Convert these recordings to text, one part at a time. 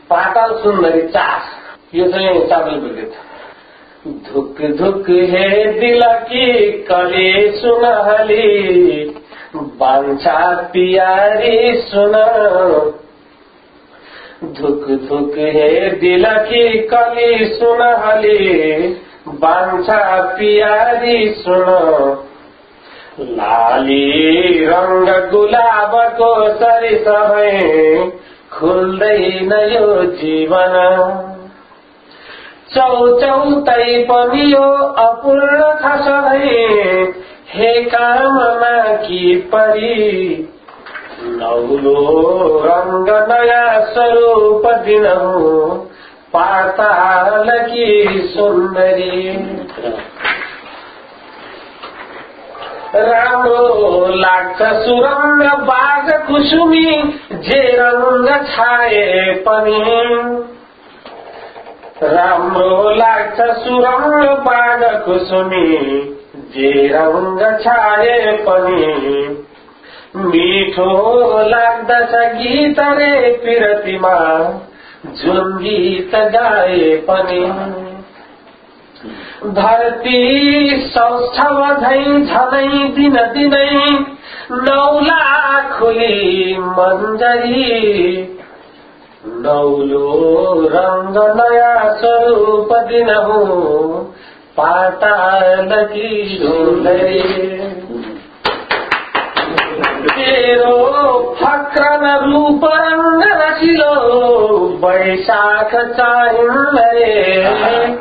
पाताल सुन्दरी चास, यो चाहिँ चाँदनी गीत। धुक धुक है दिल की कली सुनहली, बांछा प्यारी सुन। धुक धुक है दिल की कली सुनहली, बांछा प्यारी सुन। लाली रंग गुलाब को सरिस भए खुल्दैन यो जीवन। चौचौतै पनि यो अपूर्ण छ सधैँ, हे कामना की परी। नौलो रंग नयाँ स्वरूप दिनहु, पाताल की सुन्दरी। राम्रो लाग्छ सुरंग बाग कुसुमी, जे रंग छाए पनि। राम्रो लाग्छ सुरंग बाग कुसुमी, जे रंग छाए पनि। मीठो लाग्दछ गीत रे पिरतीमा, जुन गीत गाए पनि। धरती सौष्ठव झै झनै दिन दिनै, नौला खुली मन्जरी। नौलो रंग नयाँ स्वरूप दिनहु, पाताल की सुन्दरी। तेरो फक्रन रूप रंग रसिलो, बैशाख चाहिन् रे।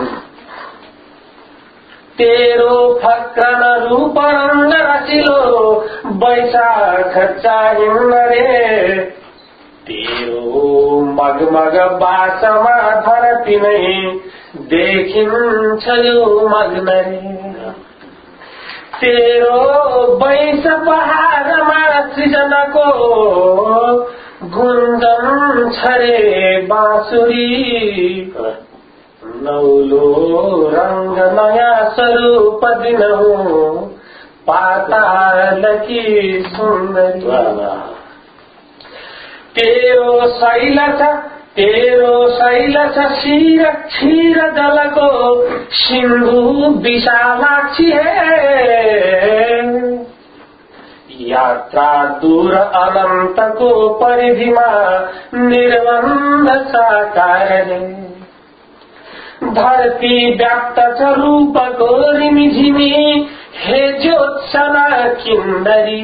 तेरो फक्रन रूप रंग रसिलो, बैशाख चाहिन् रे। तेरो मगमग बासमा धरती नै, देखिन्छ यो मग्न रे। तेरो बैस पहाडमा सृजनको, गुन्जन छ रे बाँसुरी। नौलो रंग नयाँ स्वरूप दिनहु, पाताल की सुन्दरी। तेरो शैल छ शिर क्षीर जलको, सिन्धु विशालाक्षी है। यात्रा दूर अनन्तको परिधिमा, निर्बन्ध साकार है। धरती व्याप्त छ रूपको रिमिझिमी, हे ज्योत्सना किन्नरी।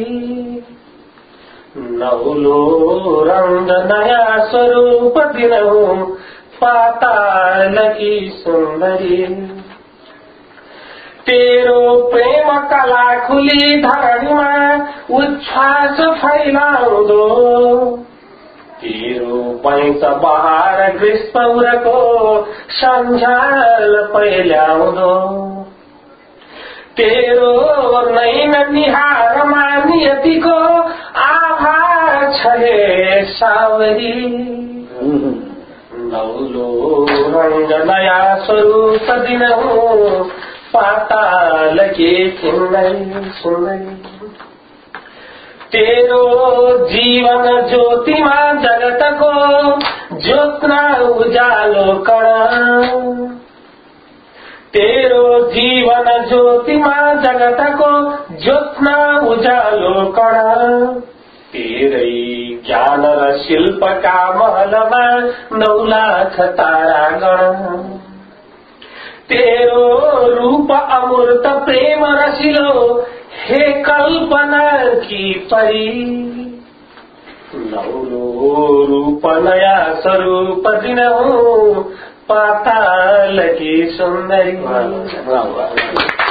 नौलो रंग नयाँ स्वरूप दिनहु, पाताल की सुन्दरी। तेरो प्रेम कला खुली धरणीमा, उच्छ्वास फैलाउँदो। तेरो पैंच बहार ग्रीष्मको, सन्झ्याल पहिल्याउँदो। तेरो नैन निहारमा नियतिको, आभा छ रे सावरी। नौलो रंग नयाँ स्वरूप दिनहु, पाताल की सुन्दरी। तेरो जीवन ज्योतिमा जगतको, ज्योत्ना उजालो कण। तेरो जीवन ज्योतिमा जगतको, ज्योत्ना उजालो कण। तेरै ज्ञान र शिल्पका महलमा, 9 लाख तारागण। तेरो रूप अमूर्त प्रेम रसिलो, हे कल्पना की परी। नौलो रूप नयाँ स्वरूप दिनहु, पाताल की सुन्दरी।